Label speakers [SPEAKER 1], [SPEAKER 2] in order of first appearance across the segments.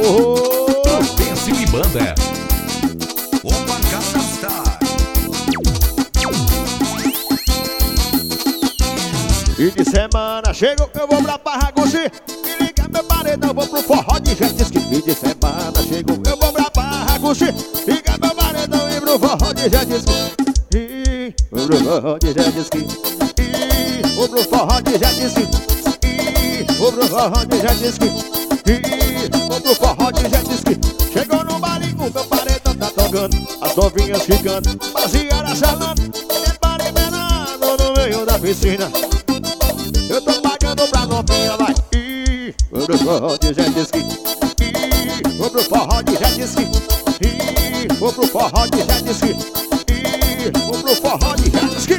[SPEAKER 1] Prudêncio e Banda.
[SPEAKER 2] Opa, Gangnam Style.
[SPEAKER 3] Fim de semana chego, eu vou pra Barraguchi. Me liga meu paredão, vou pro forró de jet ski. Fim de semana chego, eu vou pra Barraguchi. Liga meu paredão e pro forró de jet ski. Vou pro forró de jet ski. Vou pro forró de jet ski. Vou pro forró de jet ski. Vou pro forró de jet ski. Chegou no baile, o meu paredão tá tocando. As novinhas ficando, baseada chalando. Tem pare menado no meio da piscina. Eu tô pagando pra novinha, vai. Vou pro forró de jet ski. Vou pro forró de jet ski. Vou pro forró de jet ski. Vou pro forró de jet ski.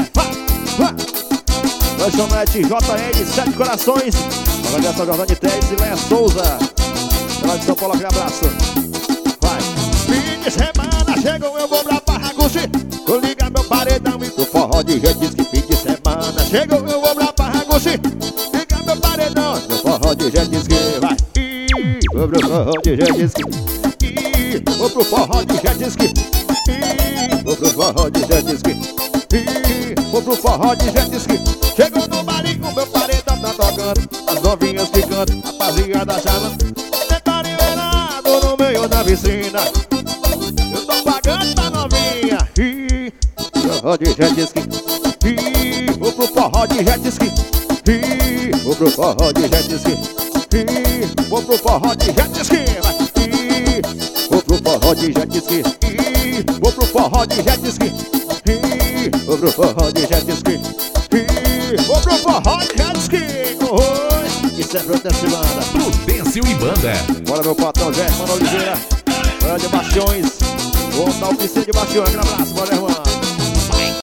[SPEAKER 3] Lanchonete JL, 7 corações. Organização Jordão de Teles e Leia Souza. Lá de São Paulo, aquele abraço. Vai. Fim de semana chegou, eu vou pra Barraguchi. Vou ligar meu paredão e pro forró de jet ski. Fim de semana chegou, eu vou pra Barraguchi. Ligar meu paredão pro forró de jet ski. Vai. Vou pro forró de jet ski. Vou pro forró de jet ski. Vou pro forró de jet ski. Vou pro forró de jet ski. Chegou no barinho, o meu paredão tá tocando. As novinhas ficando, rapaziada chalando. Detalhe verado no meio da piscina. Eu tô pagando pra novinha. Forró de jet ski. Vou pro forró de jet ski. Vou pro forró de jet ski. Vou pro forró de jet ski. Vou pro forró de jet ski. Vou pro forró de jet ski. Vou pro forró de jet ski. Vou pro forró de jet ski. Isso é Prudêncio e Banda.
[SPEAKER 1] Prudêncio e Banda.
[SPEAKER 3] Bora meu patrão Germano Oliveira. Bora de Bastiões. Vou montar o piscina de Bastiões. Um abraço, bora irmão.